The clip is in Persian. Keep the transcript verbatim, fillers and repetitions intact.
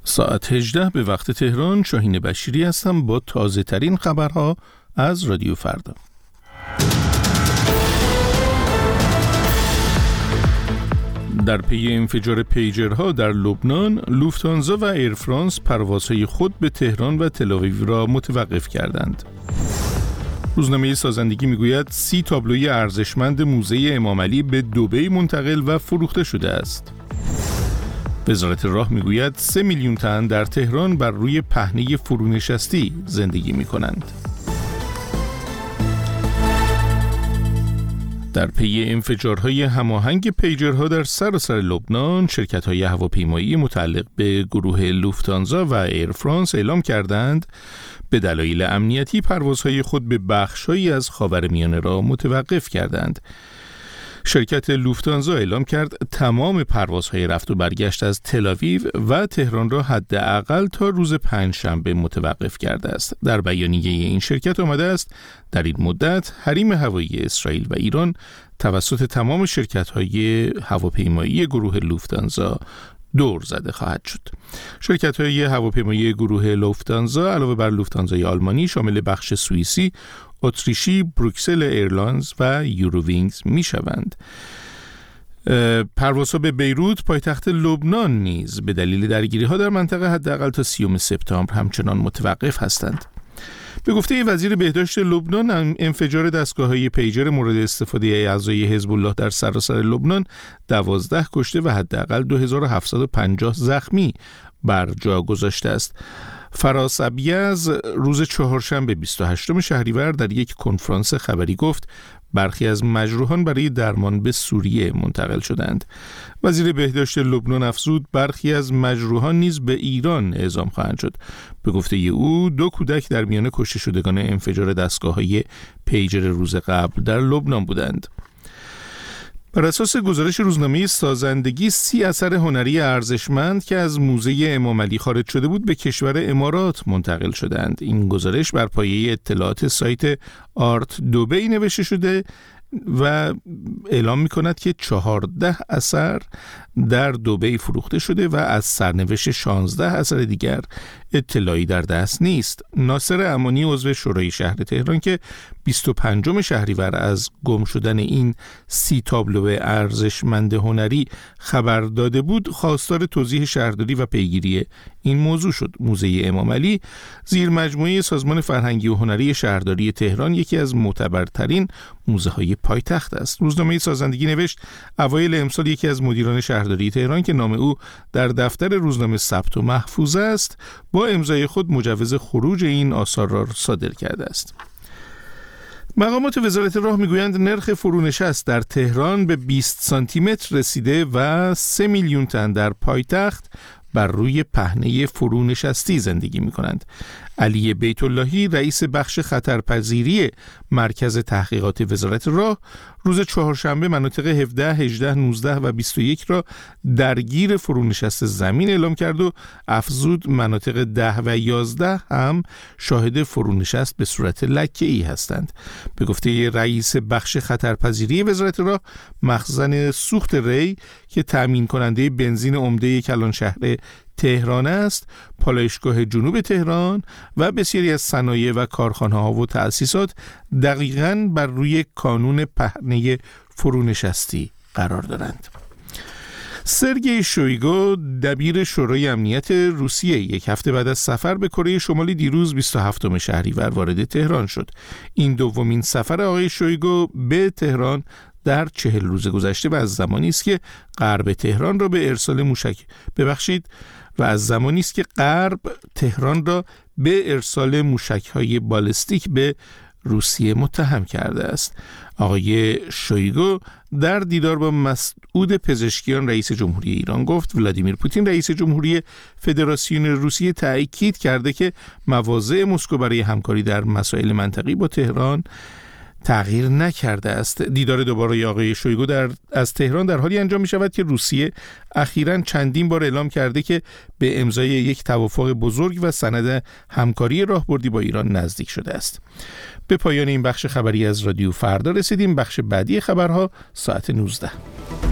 ساعت هجده به وقت تهران. شاهین بشیری هستم با تازه ترین خبرها از رادیو فردا. در پی انفجار پیجرها در لبنان، لوفتانزا و ایرفرانس پروازهای خود به تهران و تل‌آویو را متوقف کردند. روزنامه سازندگی میگوید سی تابلوی ارزشمند موزه امامعلی به دبی منتقل و فروخته شده است. وزارت راه میگوید سه میلیون تن در تهران بر روی پهنه فرونشستی زندگی می کنند. در پی انفجارهای هماهنگ پیجرها در سراسر لبنان، شرکت‌های هواپیمایی متعلق به گروه لوفتانزا و ایرفرانس اعلام کردند به دلایل امنیتی پروازهای خود به بخش‌هایی از خاورمیانه را متوقف کردند. شرکت لوفتانزا اعلام کرد تمام پروازهای رفت و برگشت از تل‌آویو و تهران را حداقل تا روز پنجشنبه متوقف کرده است. در بیانیه این شرکت آمده است در این مدت حریم هوایی اسرائیل و ایران توسط تمام شرکت‌های هواپیمایی گروه لوفتانزا دور زده خواهد شد. شرکت‌های هواپیمایی گروه لوفتانزا علاوه بر لوفتانزای آلمانی شامل بخش سوئیسی، اتریشی، بروکسل ایرلاینز و یورووینگز می شوند. پروازها به بیروت پایتخت لبنان نیز به دلیل درگیری‌ها در منطقه حداقل تا سیوم سپتامبر همچنان متوقف هستند. به گفته وزیر بهداشت لبنان، انفجار دستگاه‌های پیجر مورد استفاده اعضای حزب الله در سراسر لبنان دوازده کشته و حداقل دو هزار و هفتصد و پنجاه زخمی بر جا گذاشته است. فراس ابیض روز چهارشنبه بیست و هشتم شهریور در یک کنفرانس خبری گفت برخی از مجروحان برای درمان به سوریه منتقل شدند. وزیر بهداشت لبنان افزود برخی از مجروحان نیز به ایران اعزام خواهند شد. به گفته او دو کودک در میان کشته شدگان انفجار دستگاه‌های پیجر روز قبل در لبنان بودند. بر اساس گزارش روزنامه سازندگی، سی اثر هنری ارزشمند که از موزه امامعلی خارج شده بود به کشور امارات منتقل شدند. این گزارش بر پایه اطلاعات سایت آرت دبی نوشته شده و اعلام می کند که چهارده اثر در دبی فروخته شده و از سرنوشت شانزده اثر دیگر اطلاعی در دست نیست. ناصر امانی عضو شورای شهر تهران که بیست و پنجم شهریور از گم شدن این سی تابلو ارزشمند هنری خبر داده بود، خواستار توضیح شهرداری و پیگیری این موضوع شد. موزه امامعلی زیر مجموعه سازمان فرهنگی و هنری شهرداری تهران یکی از معتبرترین موزه های پایتخت است. روزنامه سازندگی نوشت اوایل امسال یکی از مدیران شهرداری تهران که نام او در دفتر روزنامه ثبت و محفوظ است با امضای خود مجوز خروج این آثار را صادر کرده است. مقامات وزارت راه میگویند نرخ فرونشست در تهران به بیست سانتی متر رسیده و سه میلیون تن در پایتخت بر روی پهنه فرونشستی زندگی می کنند. علی بیت اللهی رئیس بخش خطرپذیری مرکز تحقیقات وزارت راه روز چهارشنبه مناطق هفده، هجده، نوزده و بیست و یک را درگیر فرونشست زمین اعلام کرد و افزود مناطق ده و یازده هم شاهد فرونشست به صورت لکه‌ای هستند. به گفته رئیس بخش خطرپذیری وزارت راه، مخزن سوخت ری که تامین کننده بنزین عمده کلان شهر تهران است، پالایشگاه جنوب تهران و بسیاری از صنایع و کارخانه‌ها و تأسیسات دقیقاً بر روی کانون پهنه فرونشستی قرار دارند. سرگئی شویگو دبیر شورای امنیت روسیه یک هفته بعد از سفر به کره شمالی دیروز بیست و هفتم شهریور وارد تهران شد. این دومین سفر آقای شویگو به تهران در چهل روز گذشته و از زمانی است که غرب تهران را به ارسال موشک ببخشید و از زمانی است که غرب تهران را به ارسال موشک‌های بالستیک به روسیه متهم کرده است. آقای شویگو در دیدار با مسعود پزشکیان رئیس جمهوری ایران گفت ولادیمیر پوتین رئیس جمهوری فدراسیون روسیه تأکید کرده که مواضع مسکو برای همکاری در مسائل منطقی با تهران تغییر نکرده است. دیدار دوباره آقای شویگو در از تهران در حالی انجام می شود که روسیه اخیراً چندین بار اعلام کرده که به امضای یک توافق بزرگ و سند همکاری راهبردی با ایران نزدیک شده است. به پایان این بخش خبری از رادیو فردا رسیدیم. بخش بعدی خبرها ساعت نوزده.